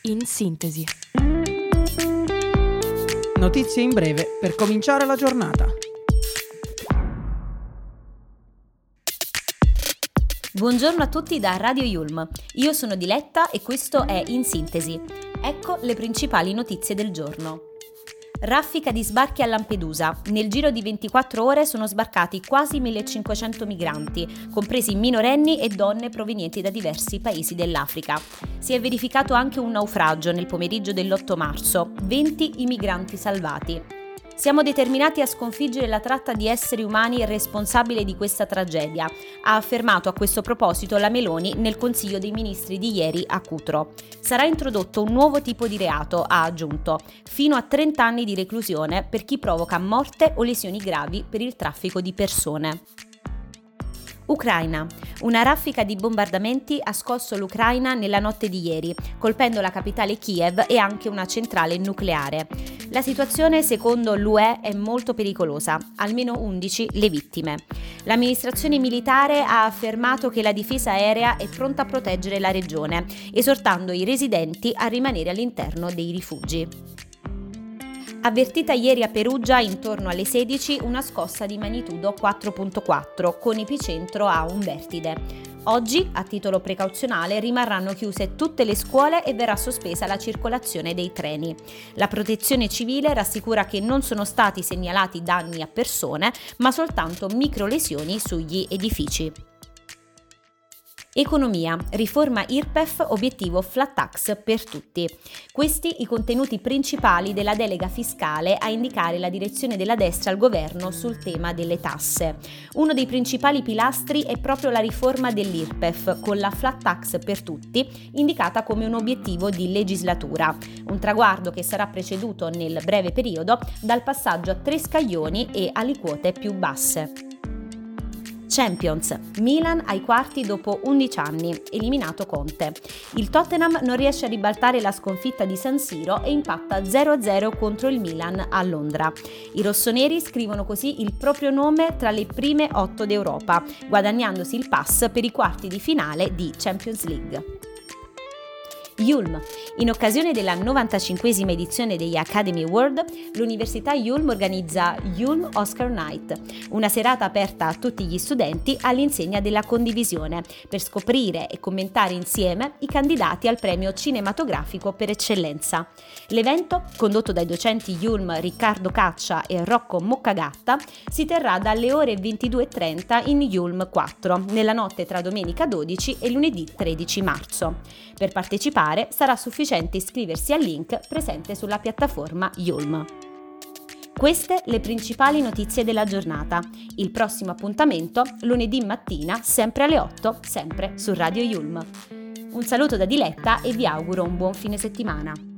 in sintesi. Notizie in breve per cominciare la giornata. Buongiorno a tutti da Radio Yulm. Io sono Diletta e questo è In Sintesi. Ecco le principali notizie del giorno. Raffica di sbarchi a Lampedusa. Nel giro di 24 ore sono sbarcati quasi 1500 migranti, compresi minorenni e donne provenienti da diversi paesi dell'Africa. Si è verificato anche un naufragio nel pomeriggio dell'8 marzo, 20 i migranti salvati. Siamo determinati a sconfiggere la tratta di esseri umani responsabile di questa tragedia, ha affermato a questo proposito la Meloni nel Consiglio dei Ministri di ieri a Cutro. Sarà introdotto un nuovo tipo di reato, ha aggiunto, fino a 30 anni di reclusione per chi provoca morte o lesioni gravi per il traffico di persone. Ucraina. Una raffica di bombardamenti ha scosso l'Ucraina nella notte di ieri, colpendo la capitale Kiev e anche una centrale nucleare. La situazione, secondo l'UE, è molto pericolosa, almeno 11 le vittime. L'amministrazione militare ha affermato che la difesa aerea è pronta a proteggere la regione, esortando i residenti a rimanere all'interno dei rifugi. Avvertita ieri a Perugia intorno alle 16 una scossa di magnitudo 4.4 con epicentro a Umbertide. Oggi, a titolo precauzionale, rimarranno chiuse tutte le scuole e verrà sospesa la circolazione dei treni. La Protezione Civile rassicura che non sono stati segnalati danni a persone, ma soltanto microlesioni sugli edifici. Economia, riforma IRPEF, obiettivo flat tax per tutti. Questi i contenuti principali della delega fiscale a indicare la direzione della destra al governo sul tema delle tasse. Uno dei principali pilastri è proprio la riforma dell'IRPEF, con la flat tax per tutti, indicata come un obiettivo di legislatura. Un traguardo che sarà preceduto nel breve periodo dal passaggio a 3 scaglioni e aliquote più basse. Champions. Milan ai quarti dopo 11 anni, eliminato Conte. Il Tottenham non riesce a ribaltare la sconfitta di San Siro e impatta 0-0 contro il Milan a Londra. I rossoneri scrivono così il proprio nome tra le prime 8 d'Europa, guadagnandosi il pass per i quarti di finale di Champions League. Yulm. In occasione della 95esima edizione degli Academy Award, l'Università Yulm organizza Yulm Oscar Night, una serata aperta a tutti gli studenti all'insegna della condivisione, per scoprire e commentare insieme i candidati al premio cinematografico per eccellenza. L'evento, condotto dai docenti Yulm Riccardo Caccia e Rocco Moccagatta, si terrà dalle ore 22:30 in Yulm 4, nella notte tra domenica 12 e lunedì 13 marzo. Per partecipare sarà sufficiente iscriversi al link presente sulla piattaforma Yulm. Queste le principali notizie della giornata. Il prossimo appuntamento lunedì mattina, sempre alle 8, sempre su Radio Yulm. Un saluto da Diletta e vi auguro un buon fine settimana.